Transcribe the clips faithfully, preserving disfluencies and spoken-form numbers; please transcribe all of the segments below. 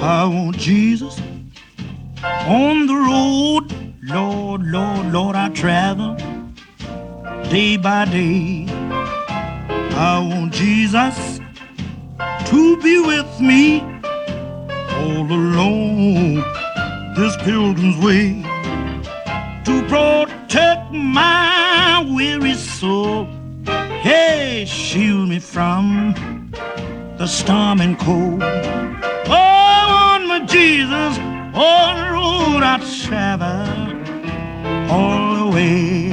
I want Jesus on the road. Lord, Lord, Lord, I travel day by day. I want Jesus to be with me all along this pilgrim's way, to protect my weary soul. Hey, shield me from the storm and cold. Oh, I want my Jesus on the road I travel all the way.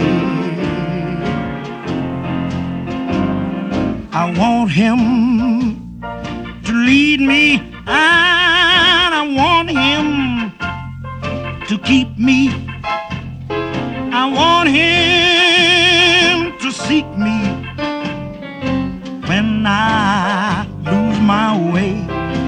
I want him to lead me, and I want him to keep me. I want him to seek me when I lose my way.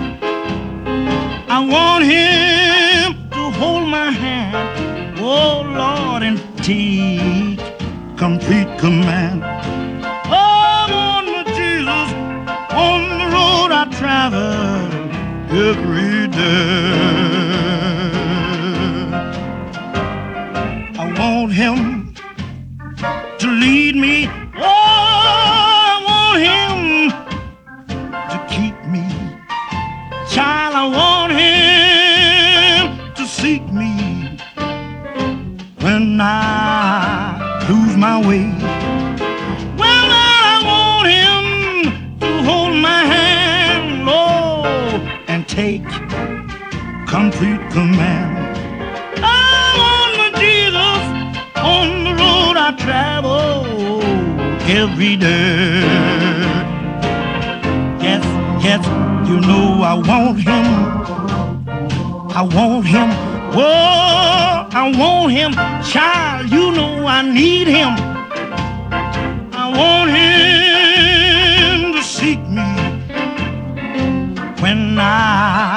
I want him to hold my hand, oh Lord, and take complete command. Oh, I want my Jesus on the road I travel every day. I want him to lead me. Oh, I want him to keep me. Child, I want him to seek me when I lose my way. Well, I want him to hold my hand, Lord, and take complete command. I want my Jesus on the road I travel every day. Yes, yes, you know I want him. I want him. Whoa, I want him. Child, you know I need him. I want him to seek me when I